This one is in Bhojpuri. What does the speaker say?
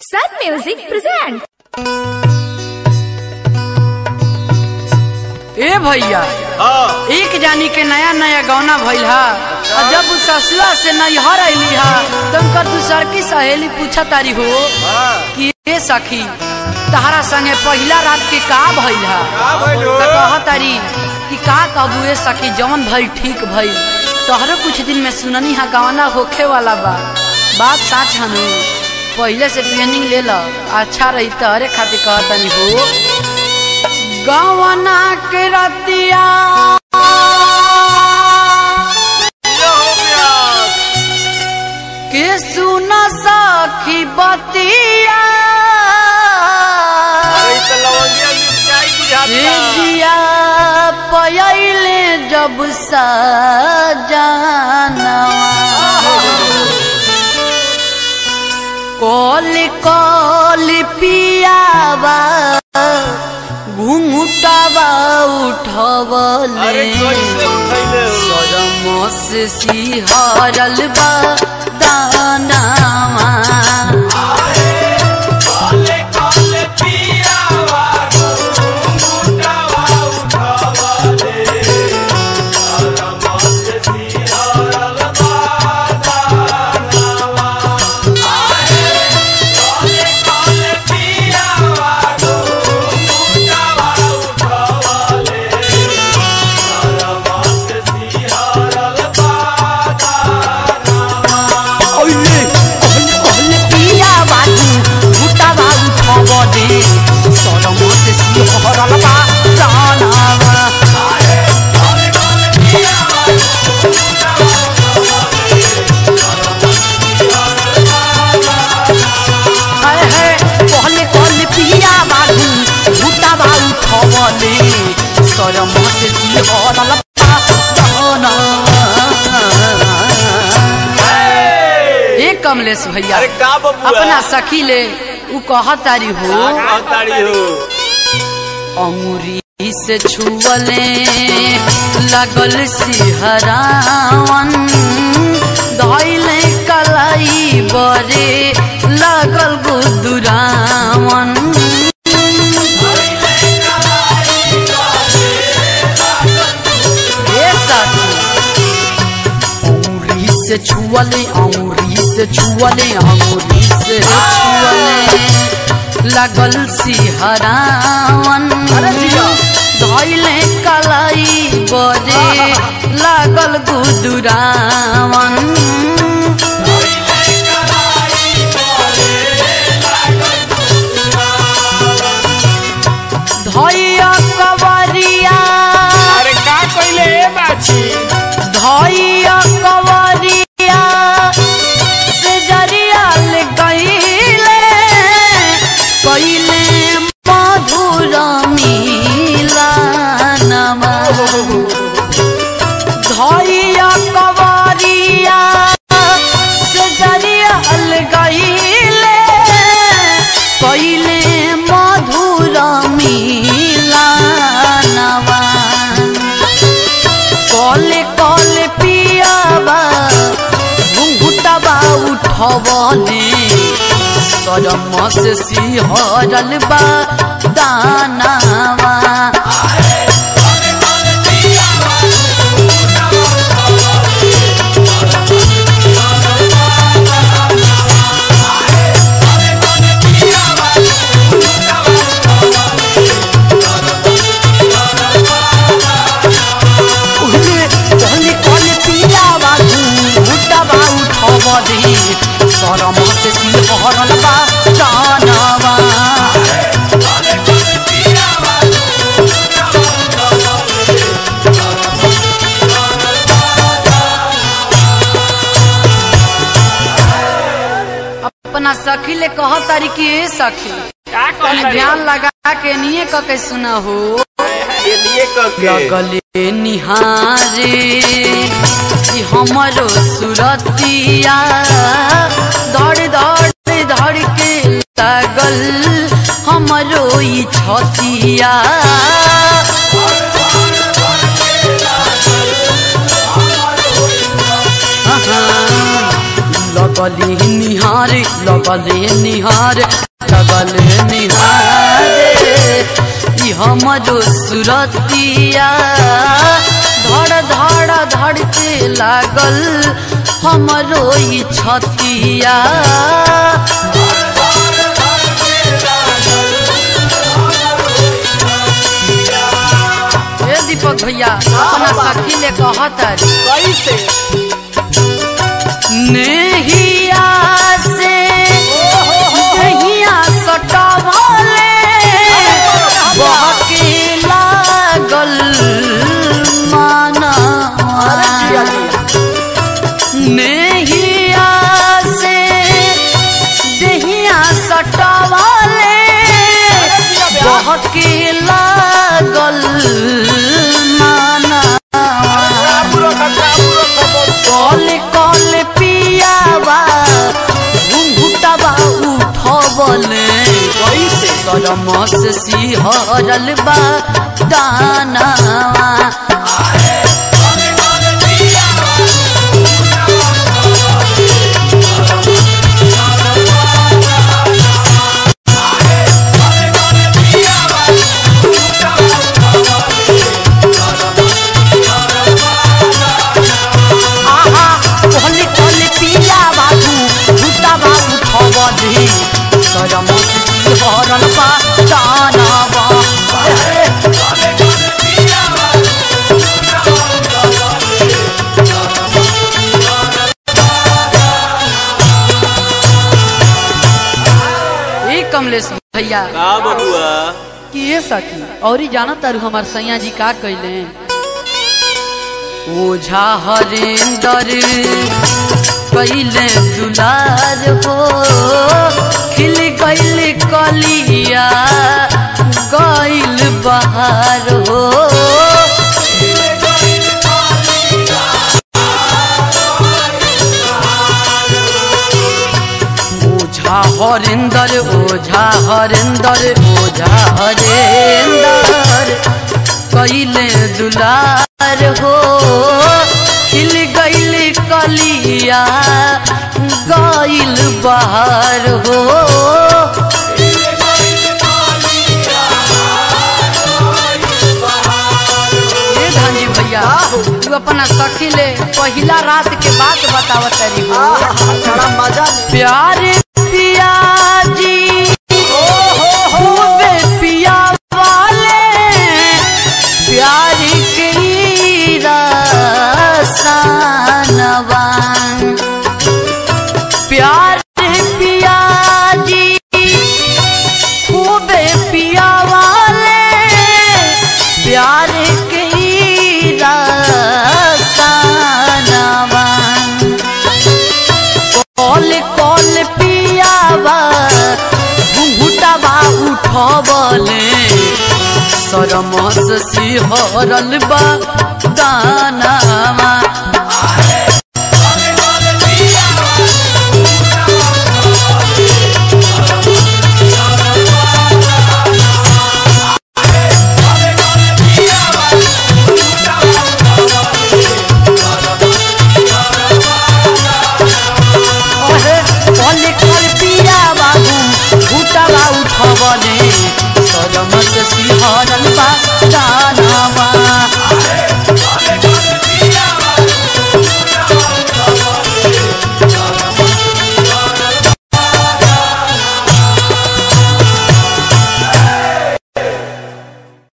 Sun Music presents। ए भैया एक जानी के नया नया गौना भइल हा और जब ससुरा से नैहर अइली हा तो उनकर दूसर की सहेली पूछा तारी हो कि ए सखी तहरा संगे पहला रात के का भइल हा तो कह तारी कि का कहबू ए सखी जवन भइल ठीक भइल तोहरो कुछ दिन में सुननी हा गौना होखे वाला बा बात साच हनु पहले से ट्रेनिंग ले लो अच्छा रही तहरे खातिर कहतनी हो गवना के रतिया के सुन सखी बतिया दिया पयले जब सजनवा कोल कोल पियावा घुंघटावा उठवले सरम से सिहरल बा दानावा कमलेश भैया अपना सखी ले उ कहतारी हो अंगुरी से छुअले लगल सिहरावन धइले कलाई बरे लगल गुदुरावन से छुअले अंगुरी से छुअले अंगुरी से छुअले लगल सिहरावन धइले कलाई बरे लगल गुदुरावन धइया कवरिया अरे का कइले ए बाछी धइया कवरिया से जरिया ले गइले कइले मधुर मिलनवा धइया कवरिया से जरिया ले गइले कइले मधुर मिलनवा कले कले पियावा घुंघटावा उठवले सरम से सिहरल बा दानावा सरम से सिहरल बा दानावा अपना सखी ले कह तारी कि ए सखी ध्यान लगा के निये क के सुना हो लगले निहारे कि हमरो सुरतिया धड़ धड़ धड़ के लागल हमरो ई छतिया लगली निहारे लगले निहारे लगले निहारे ई हमरो सुरतिया धड़ धड़ धड़ के लागल हमरो ई छतिया ए दीपक भैया अपना सखी ले कहता कैसे नेहिया से नहिया सटावले बहके लागल माना नेहिया से दहिया सटावले बहके लागल माना कल कल पियावा घुंघुटावा उठबले करम से सिहरल बा दानावा करम से सिहरल बा दानावा कमलेश भैया का बबुआ कि ये सखी और जाना तारू हमार सैया जी का कैले ओझा हरेंदर कैले दुलार हो खिल गइल कलिया गइल बहार हो हरेंदर ओझा हरेंदर ओझा हरेंदर कैले दुलार हो खिल गइल कलिया गइल बहार हो धानजी भैया तू अपना सखी ले पहिला रात के बात बतावत रही हो बड़ा मजा प्यार पिया जी खूबे पिया वाले प्यार की रसानवान प्यार पिया जी खूबे पिया वाले प्यार की रसानवान कॉल कॉल पियावा घुंघुटावा उठबले शरम से सिहरल बा दानावा